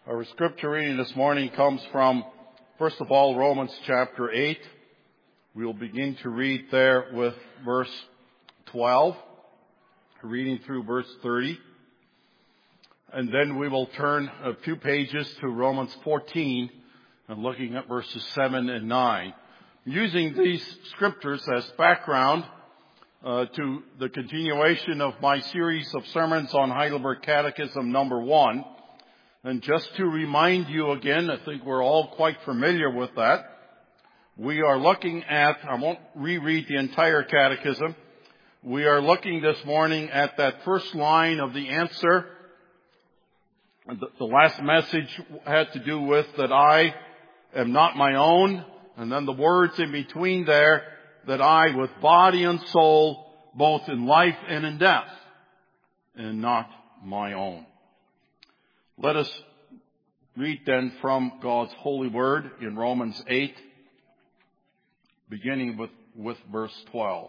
Our scripture reading this morning comes from, first of all, Romans chapter 8. We'll begin to read there with verse 12, reading through verse 30. And then we will turn a few pages to Romans 14 and looking at verses 7 and 9. Using these scriptures as background to the continuation of my series of sermons on Heidelberg Catechism number 1. And just to remind you again, I think we're all quite familiar with that. We are looking at, I won't reread the entire catechism. We are looking this morning at that first line of the answer. The last message had to do with that I am not my own. And then the words in between there, that I with body and soul, both in life and in death, and not my own. Let us read then from God's holy word in Romans 8, beginning with verse 12.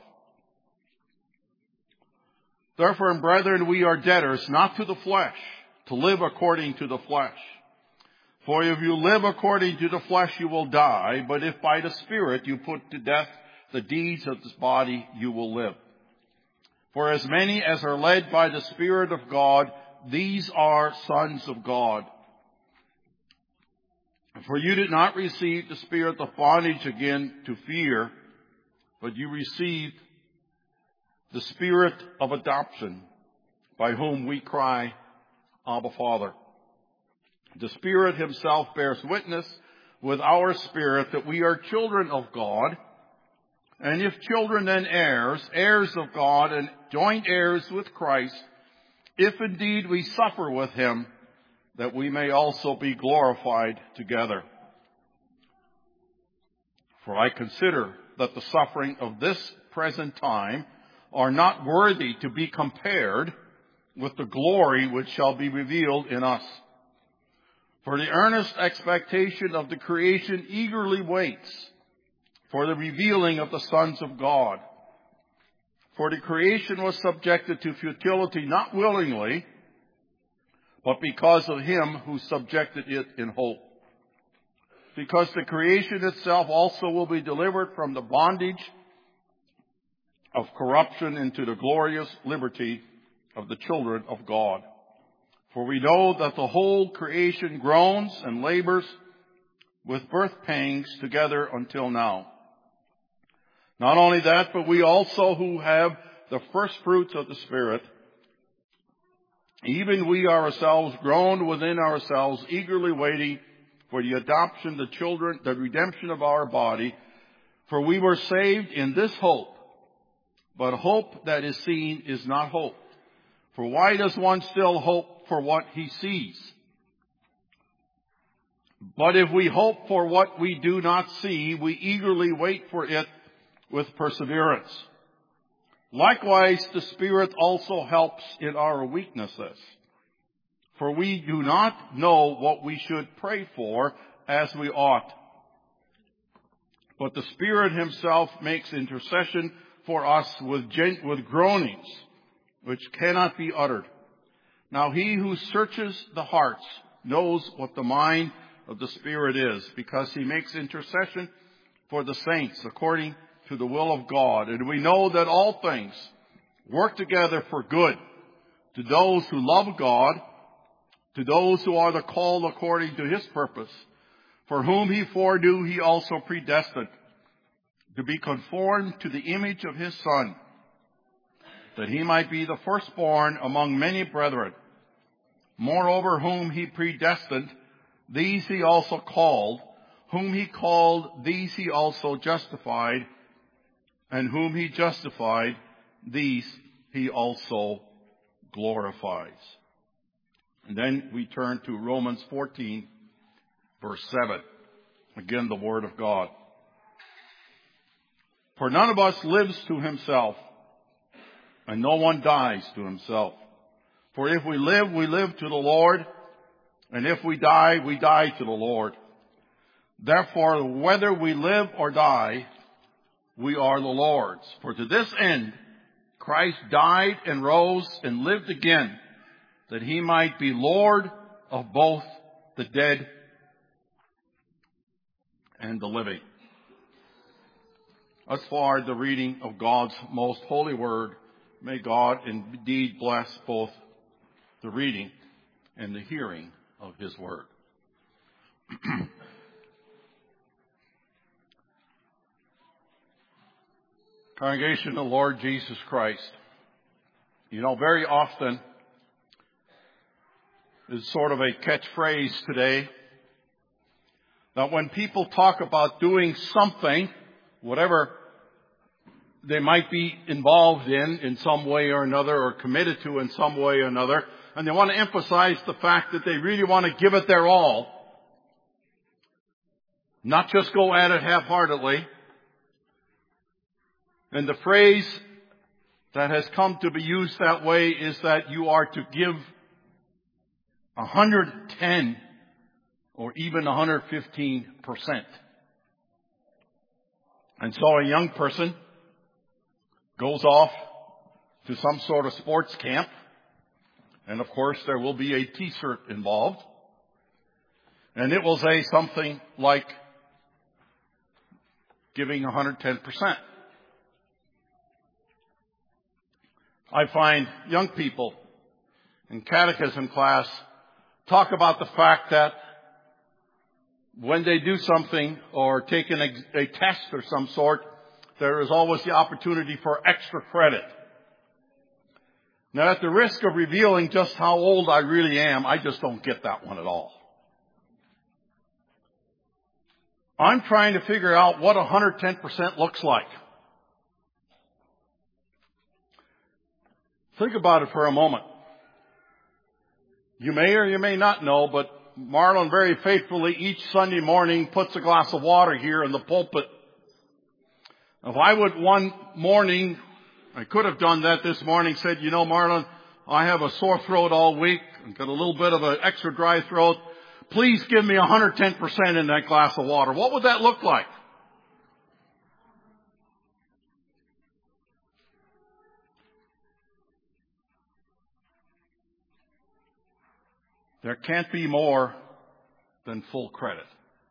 Therefore, brethren, we are debtors, not to the flesh, to live according to the flesh. For if you live according to the flesh, you will die. But if by the Spirit you put to death the deeds of this body, you will live. For as many as are led by the Spirit of God, these are sons of God. For you did not receive the spirit of bondage again to fear, but you received the Spirit of adoption, by whom we cry, Abba, Father. The Spirit himself bears witness with our spirit that we are children of God, and if children, then heirs, heirs of God, and joint heirs with Christ, if indeed we suffer with him, that we may also be glorified together. For I consider that the suffering of this present time are not worthy to be compared with the glory which shall be revealed in us. For the earnest expectation of the creation eagerly waits for the revealing of the sons of God. For the creation was subjected to futility, not willingly, but because of him who subjected it in hope. Because the creation itself also will be delivered from the bondage of corruption into the glorious liberty of the children of God. For we know that the whole creation groans and labors with birth pangs together until now. Not only that, but we also who have the first fruits of the Spirit, even we ourselves groan within ourselves, eagerly waiting for the adoption, the children, the redemption of our body. For we were saved in this hope. But hope that is seen is not hope. For why does one still hope for what he sees? But if we hope for what we do not see, we eagerly wait for it with perseverance. Likewise, the Spirit also helps in our weaknesses. For we do not know what we should pray for as we ought. But the Spirit himself makes intercession for us with groanings, which cannot be uttered. Now he who searches the hearts knows what the mind of the Spirit is, because he makes intercession for the saints according to the will of God. And we know that all things work together for good to those who love God, to those who are the called according to his purpose. For whom he foreknew, he also predestined to be conformed to the image of his Son, that he might be the firstborn among many brethren. Moreover, whom he predestined, these he also called. Whom he called, these he also justified. And whom he justified, these he also glorifies. And then we turn to Romans 14, verse 7. Again, the word of God. For none of us lives to himself, and no one dies to himself. For if we live to the Lord, and if we die to the Lord. Therefore, whether we live or die, we are the Lord's. For to this end, Christ died and rose and lived again, that he might be Lord of both the dead, and the living. Thus far, the reading of God's most holy word. May God indeed bless both the reading and the hearing of his word. Congregation of the Lord Jesus Christ. You know, very often, it's sort of a catchphrase today, that when people talk about doing something, whatever they might be involved in some way or another, or committed to in some way or another, and they want to emphasize the fact that they really want to give it their all, not just go at it half-heartedly. And the phrase that has come to be used that way is that you are to give 110 or even 115%. And so a young person goes off to some sort of sports camp, and of course there will be a t-shirt involved, and it will say something like giving 110%. I find young people in catechism class talk about the fact that when they do something or take a test of some sort, there is always the opportunity for extra credit. Now, at the risk of revealing just how old I really am, I just don't get that one at all. I'm trying to figure out what 110% looks like. Think about it for a moment. You may or you may not know, but Marlon very faithfully each Sunday morning puts a glass of water here in the pulpit. If I would one morning, I could have done that this morning, said, you know, Marlon, I have a sore throat all week, I've got a little bit of an extra dry throat. Please give me 110% in that glass of water. What would that look like? There can't be more than full credit.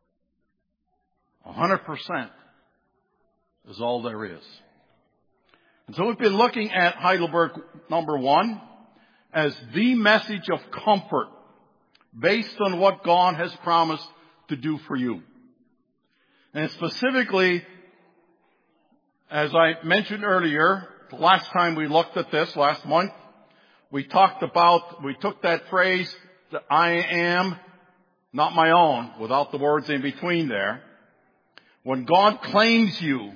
100% is all there is. And so we've been looking at Heidelberg number 1 as the message of comfort based on what God has promised to do for you. And specifically, as I mentioned earlier, the last time we looked at this, last month, we took that phrase, that I am not my own, without the words in between there. When God claims you,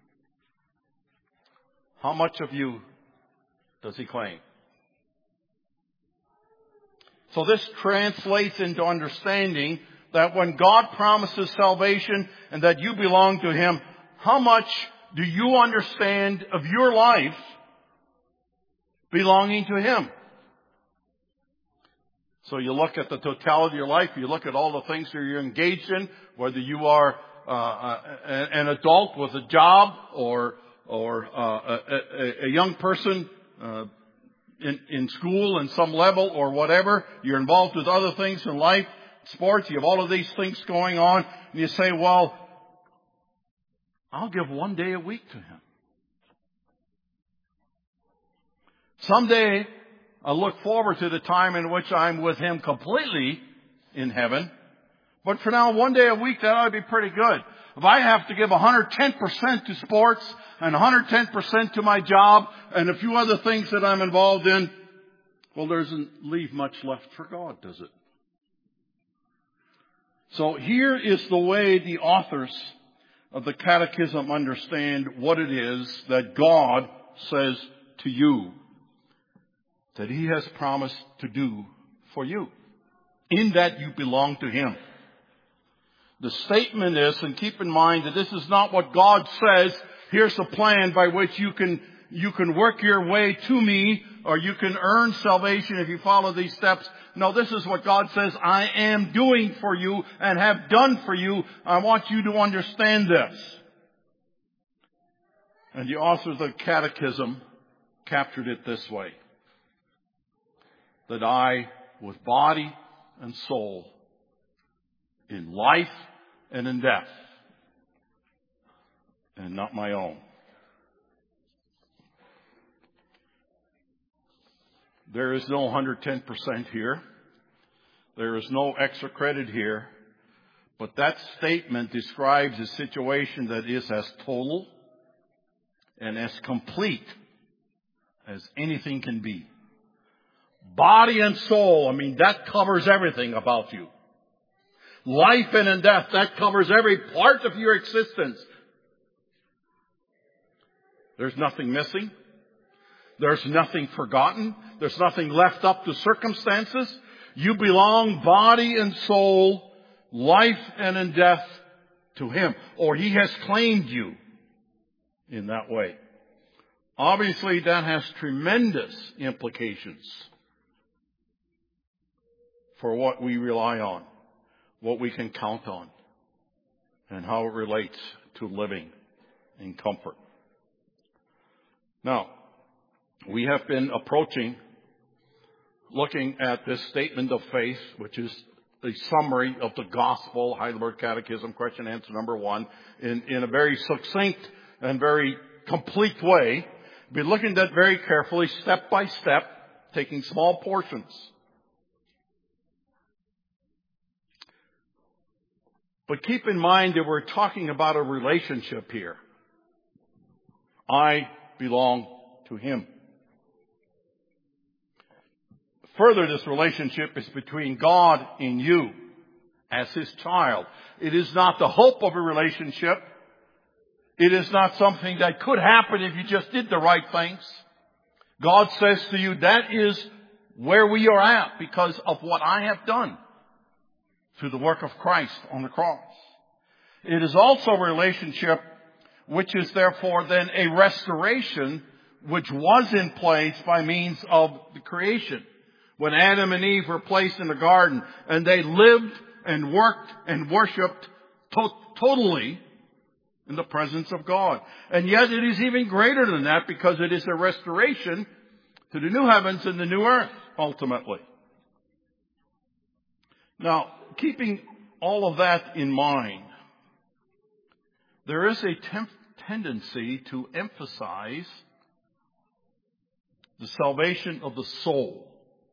how much of you does he claim? So this translates into understanding that when God promises salvation and that you belong to him, how much do you understand of your life belonging to him? So you look at the totality of your life, you look at all the things that you're engaged in, whether you are an adult with a job or a young person in school in some level or whatever. You're involved with other things in life, sports, you have all of these things going on, and you say, well, I'll give 1 day a week to him. Someday, I look forward to the time in which I'm with him completely in heaven. But for now, 1 day a week, that ought to be pretty good. If I have to give 110% to sports and 110% to my job and a few other things that I'm involved in, well, there doesn't leave much left for God, does it? So here is the way the authors of the Catechism understand what it is that God says to you, that he has promised to do for you, in that you belong to him. The statement is, and keep in mind that this is not what God says, here's a plan by which you can work your way to me, or you can earn salvation if you follow these steps. No, this is what God says, I am doing for you and have done for you. I want you to understand this. And the author of the Catechism captured it this way: that I, with body and soul, in life and in death, and not my own. There is no 110% here. There is no extra credit here. But that statement describes a situation that is as total and as complete as anything can be. Body and soul, that covers everything about you. Life and in death, that covers every part of your existence. There's nothing missing. There's nothing forgotten. There's nothing left up to circumstances. You belong, body and soul, life and in death, to Him. Or He has claimed you in that way. Obviously, that has tremendous implications for what we rely on, what we can count on, and how it relates to living in comfort. Now, we have been looking at this statement of faith, which is a summary of the gospel, Heidelberg Catechism, question answer number 1, in a very succinct and very complete way. Be looking at that very carefully, step by step, taking small portions. But keep in mind that we're talking about a relationship here. I belong to Him. Further, this relationship is between God and you as His child. It is not the hope of a relationship. It is not something that could happen if you just did the right things. God says to you, that is where we are at because of what I have done through the work of Christ on the cross. It is also a relationship which is therefore then a restoration which was in place by means of the creation. When Adam and Eve were placed in the garden and they lived and worked and worshipped totally in the presence of God. And yet it is even greater than that because it is a restoration to the new heavens and the new earth, ultimately. Now, keeping all of that in mind, there is a tendency to emphasize the salvation of the soul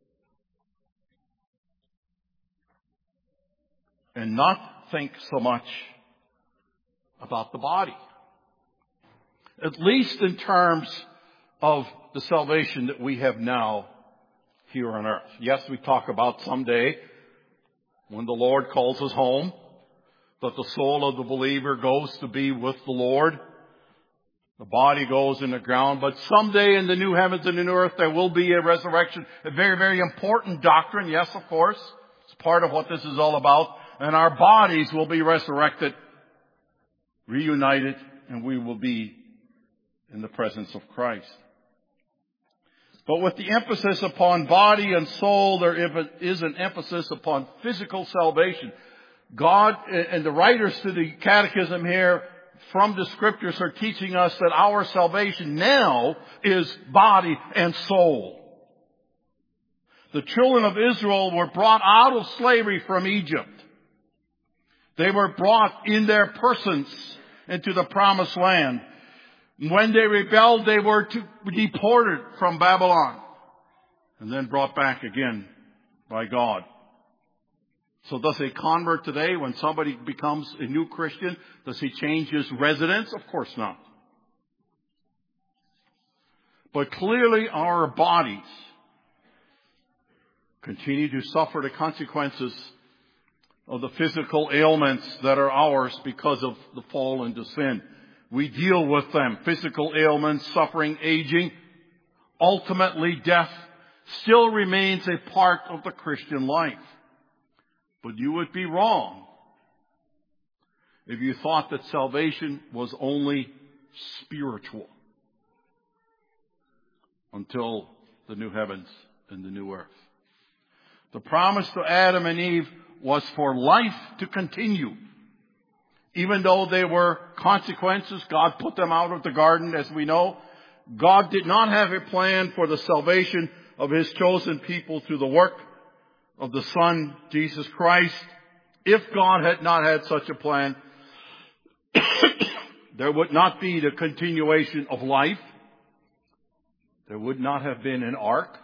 and not think so much about the body. At least in terms of the salvation that we have now here on earth. Yes, we talk about someday when the Lord calls us home, that the soul of the believer goes to be with the Lord. The body goes in the ground, but someday in the new heavens and the new earth there will be a resurrection. A very, very important doctrine, yes, of course. It's part of what this is all about. And our bodies will be resurrected, reunited, and we will be in the presence of Christ. But with the emphasis upon body and soul, there is an emphasis upon physical salvation. God and the writers to the catechism here from the scriptures are teaching us that our salvation now is body and soul. The children of Israel were brought out of slavery from Egypt. They were brought in their persons into the promised land. When they rebelled, they were deported from Babylon and then brought back again by God. So does a convert today, when somebody becomes a new Christian, does he change his residence? Of course not. But clearly our bodies continue to suffer the consequences of the physical ailments that are ours because of the fall into sin. We deal with them. Physical ailments, suffering, aging. Ultimately, death still remains a part of the Christian life. But you would be wrong if you thought that salvation was only spiritual until the new heavens and the new earth. The promise to Adam and Eve was for life to continue. Even though there were consequences, God put them out of the garden, as we know. God did not have a plan for the salvation of His chosen people through the work of the Son, Jesus Christ, If God had not had such a plan, there would not be the continuation of life. There would not have been an ark.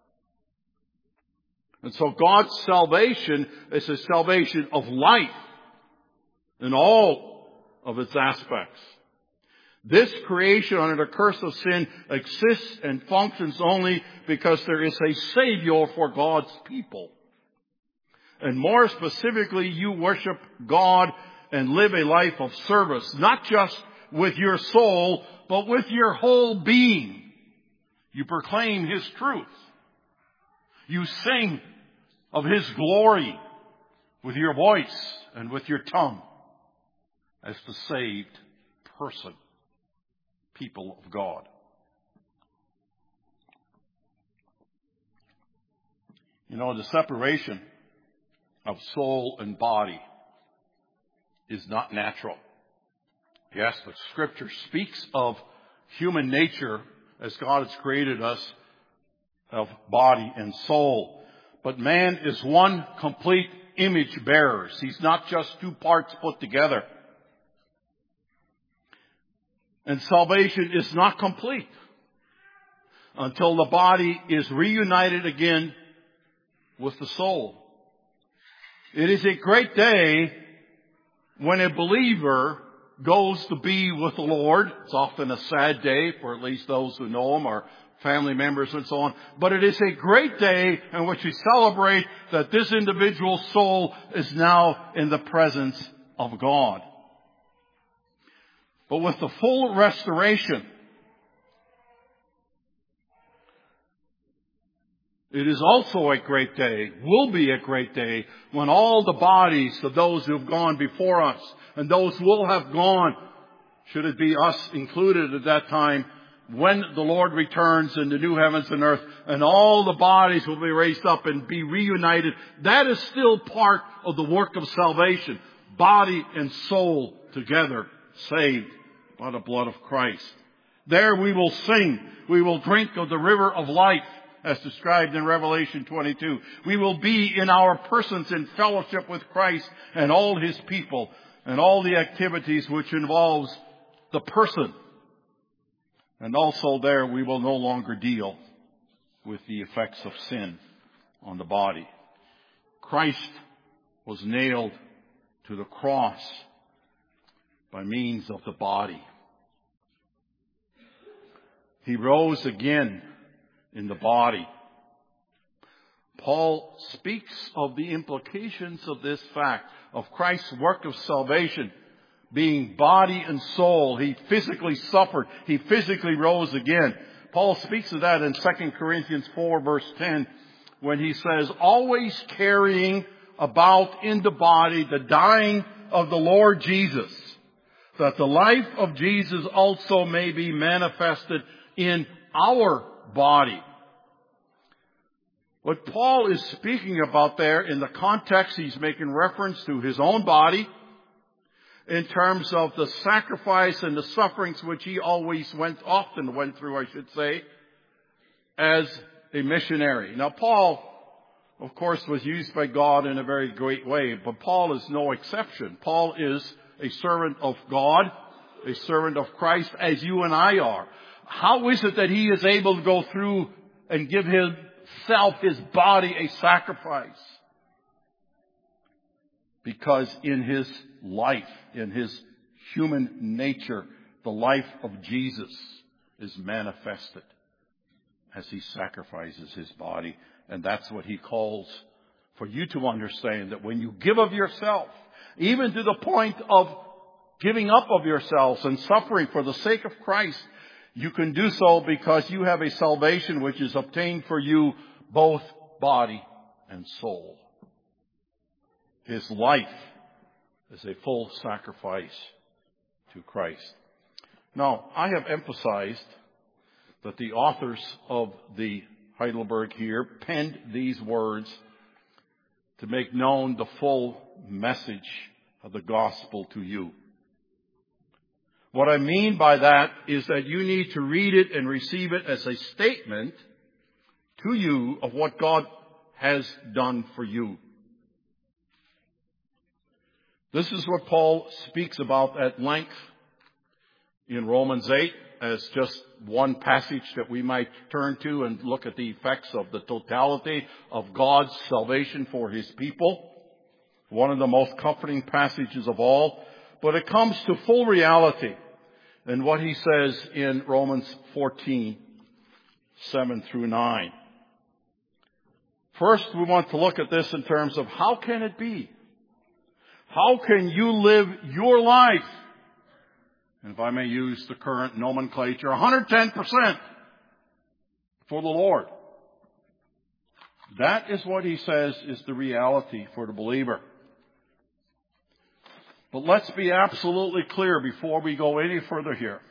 And so God's salvation is a salvation of life in all of its aspects. This creation under the curse of sin exists and functions only because there is a Savior for God's people. And more specifically, you worship God and live a life of service, not just with your soul, but with your whole being. You proclaim His truth. You sing of His glory with your voice and with your tongue as the saved person, people of God. You know, the separation of soul and body is not natural. Yes, but Scripture speaks of human nature as God has created us, of body and soul. But man is one complete image bearer. He's not just two parts put together. And salvation is not complete until the body is reunited again with the soul. It is a great day when a believer goes to be with the Lord. It's often a sad day for at least those who know Him or family members and so on. But it is a great day in which we celebrate that this individual soul is now in the presence of God. But with the full restoration, it is also a great day, will be a great day, when all the bodies of those who have gone before us and those who will have gone, should it be us included at that time, when the Lord returns in the new heavens and earth, and all the bodies will be raised up and be reunited. That is still part of the work of salvation. Body and soul together, saved by the blood of Christ. There we will sing. We will drink of the river of life, as described in Revelation 22. We will be in our persons in fellowship with Christ and all His people and all the activities which involves the person. And also there we will no longer deal with the effects of sin on the body. Christ was nailed to the cross by means of the body. He rose again in the body. Paul speaks of the implications of this fact, of Christ's work of salvation being body and soul. He physically suffered. He physically rose again. Paul speaks of that in 2 Corinthians 4 verse 10 when he says, always carrying about in the body the dying of the Lord Jesus, that the life of Jesus also may be manifested in our body. What Paul is speaking about there in the context, he's making reference to his own body in terms of the sacrifice and the sufferings which he often went through, I should say, as a missionary. Now, Paul, of course, was used by God in a very great way, but Paul is no exception. Paul is a servant of God, a servant of Christ, as you and I are. How is it that he is able to go through and give himself, his body, a sacrifice? Because in his life, in his human nature, the life of Jesus is manifested as he sacrifices his body. And that's what he calls for you to understand, that when you give of yourself, even to the point of giving up of yourselves and suffering for the sake of Christ, you can do so because you have a salvation which is obtained for you both body and soul. His life is a full sacrifice to Christ. Now, I have emphasized that the authors of the Heidelberg here penned these words to make known the full message of the gospel to you. What I mean by that is that you need to read it and receive it as a statement to you of what God has done for you. This is what Paul speaks about at length in Romans 8 as just one passage that we might turn to and look at the effects of the totality of God's salvation for His people. One of the most comforting passages of all. But it comes to full reality in what he says in Romans 14, 7 through 9. First, we want to look at this in terms of how can it be? How can you live your life, and if I may use the current nomenclature, 110% for the Lord? That is what he says is the reality for the believer. But let's be absolutely clear before we go any further here.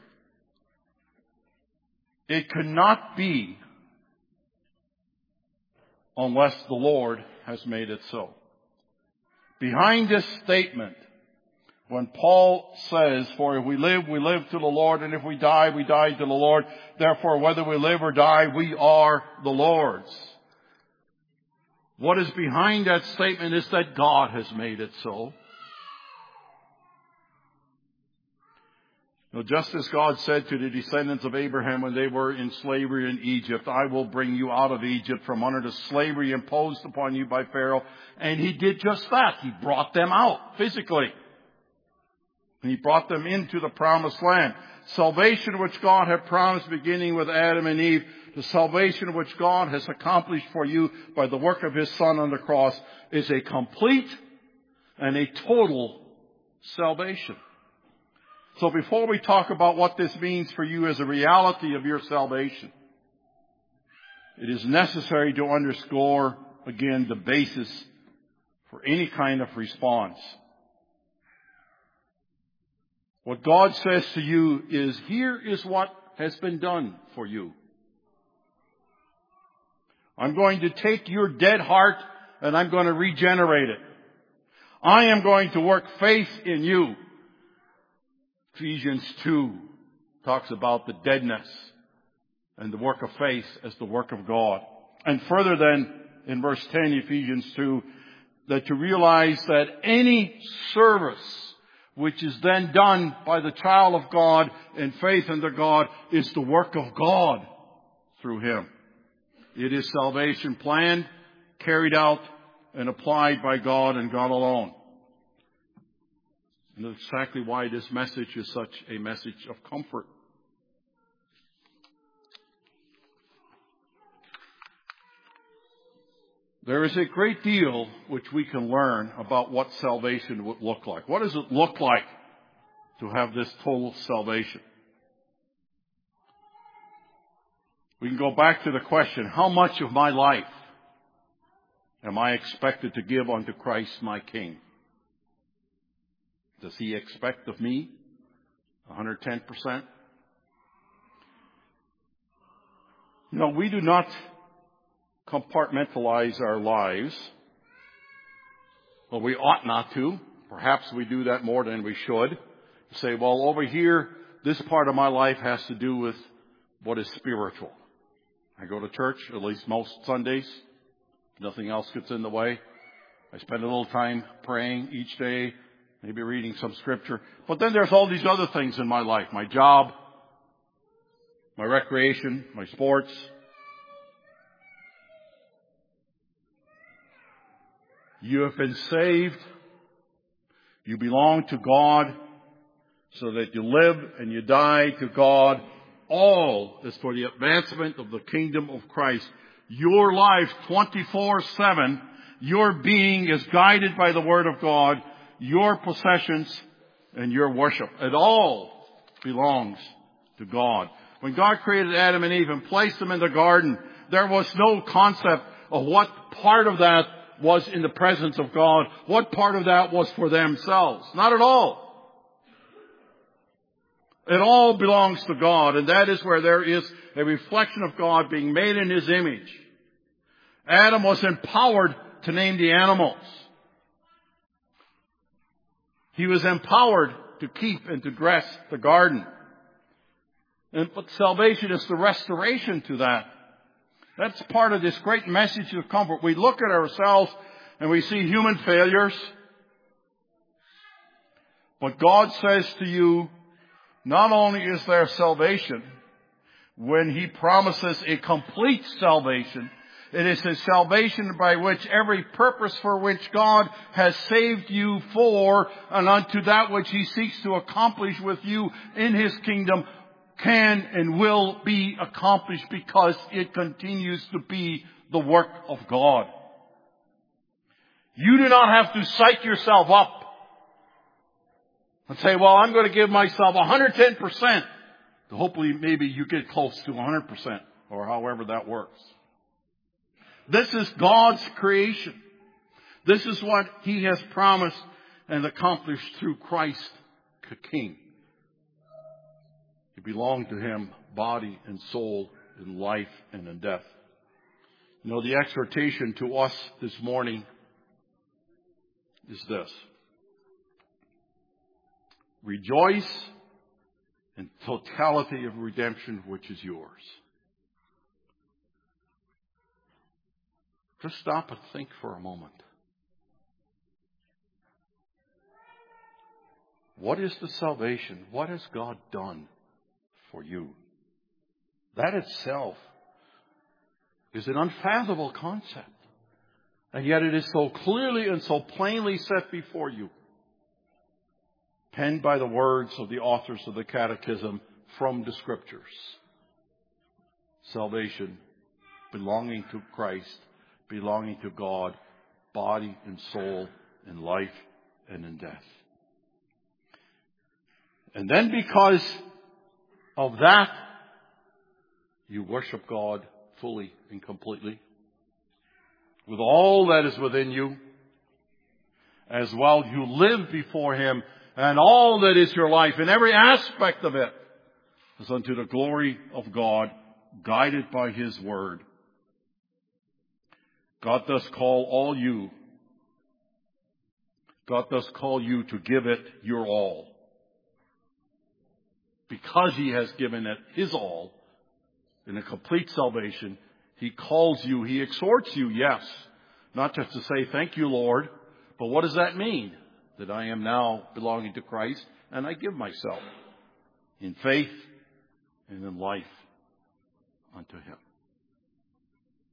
It cannot be unless the Lord has made it so. Behind this statement, when Paul says, for if we live to the Lord, and if we die to the Lord. Therefore, whether we live or die, we are the Lord's. What is behind that statement is that God has made it so. Now, just as God said to the descendants of Abraham when they were in slavery in Egypt, I will bring you out of Egypt from under the slavery imposed upon you by Pharaoh. And He did just that. He brought them out physically. And He brought them into the promised land. Salvation which God had promised beginning with Adam and Eve, the salvation which God has accomplished for you by the work of His Son on the cross, is a complete and a total salvation. So before we talk about what this means for you as a reality of your salvation, it is necessary to underscore again the basis for any kind of response. What God says to you is, here is what has been done for you. I'm going to take your dead heart and I'm going to regenerate it. I am going to work faith in you. Ephesians 2 talks about the deadness and the work of faith as the work of God. And further then, in verse 10, Ephesians 2, that to realize that any service which is then done by the child of God in faith unto God is the work of God through Him. It is salvation planned, carried out, and applied by God and God alone. And that's exactly why this message is such a message of comfort. There is a great deal which we can learn about what salvation would look like. What does it look like to have this total salvation? We can go back to the question, how much of my life am I expected to give unto Christ my King? Does He expect of me 110%? No, we do not compartmentalize our lives. Well, we ought not to. Perhaps we do that more than we should. Say, well, over here, this part of my life has to do with what is spiritual. I go to church at least most Sundays. Nothing else gets in the way. I spend a little time praying each day, maybe reading some scripture. But then there's all these other things in my life. My job, my recreation, my sports. You have been saved. You belong to God so that you live and you die to God. All is for the advancement of the kingdom of Christ. Your life 24/7, your being is guided by the Word of God, your possessions and your worship. It all belongs to God. When God created Adam and Eve and placed them in the garden, there was no concept of what part of that was in the presence of God, what part of that was for themselves. Not at all. It all belongs to God, and that is where there is a reflection of God being made in His image. Adam was empowered to name the animals. He was empowered to keep and to dress the garden. But salvation is the restoration to that. That's part of this great message of comfort. We look at ourselves and we see human failures. But God says to you, not only is there salvation, when He promises a complete salvation, it is a salvation by which every purpose for which God has saved you for and unto that which He seeks to accomplish with you in His kingdom can and will be accomplished because it continues to be the work of God. You do not have to psych yourself up and say, well, I'm going to give myself 110%. Hopefully maybe you get close to 100% or however that works. This is God's creation. This is what He has promised and accomplished through Christ the King. You belong to Him, body and soul, in life and in death. You know, the exhortation to us this morning is this. Rejoice in totality of redemption which is yours. Just stop and think for a moment. What is the salvation? What has God done for you? That itself is an unfathomable concept. And yet it is so clearly and so plainly set before you. Penned by the words of the authors of the Catechism from the Scriptures. Salvation, belonging to Christ, belonging to God, body and soul, in life and in death. And then because of that, you worship God fully and completely, with all that is within you, as well you live before Him, and all that is your life, in every aspect of it, is unto the glory of God, guided by His Word. God does call you to give it your all. Because He has given it His all in a complete salvation, He calls you, He exhorts you, yes, not just to say, thank you, Lord, but what does that mean? That I am now belonging to Christ and I give myself in faith and in life unto Him.